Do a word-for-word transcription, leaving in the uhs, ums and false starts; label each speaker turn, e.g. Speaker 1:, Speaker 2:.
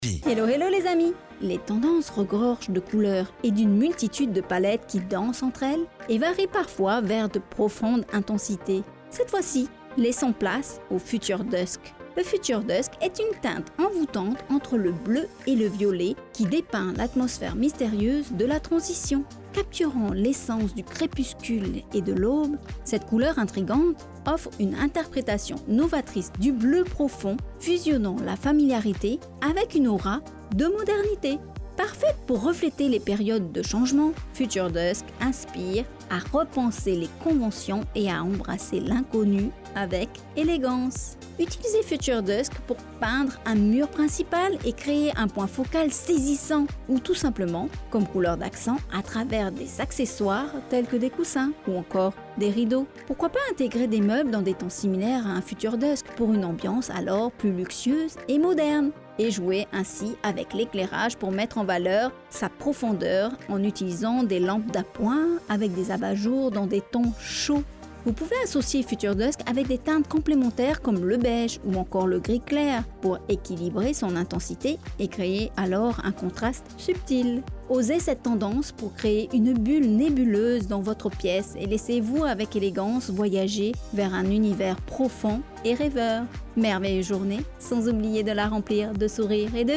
Speaker 1: Hello hello les amis! Les tendances regorgent de couleurs et d'une multitude de palettes qui dansent entre elles et varient parfois vers de profondes intensités. Cette fois-ci, laissons place au Future Dusk. Le Future Dusk est une teinte envoûtante entre le bleu et le violet qui dépeint l'atmosphère mystérieuse de la transition. Capturant l'essence du crépuscule et de l'aube, cette couleur intrigante offre une interprétation novatrice du bleu profond, fusionnant la familiarité avec une aura de modernité. Parfaite pour refléter les périodes de changement, Future Dusk inspire à repenser les conventions et à embrasser l'inconnu avec élégance. Utilisez Future Dusk pour peindre un mur principal et créer un point focal saisissant, ou tout simplement comme couleur d'accent à travers des accessoires tels que des coussins ou encore des rideaux. Pourquoi pas intégrer des meubles dans des tons similaires à un Future Dusk pour une ambiance alors plus luxueuse et moderne, et jouer ainsi avec l'éclairage pour mettre en valeur sa profondeur en utilisant des lampes d'appoint avec des abat-jours dans des tons chauds. Vous pouvez associer Future Dusk avec des teintes complémentaires comme le beige ou encore le gris clair pour équilibrer son intensité et créer alors un contraste subtil. Osez cette tendance pour créer une bulle nébuleuse dans votre pièce et laissez-vous avec élégance voyager vers un univers profond et rêveur. Merveilleuse journée, sans oublier de la remplir de sourires et de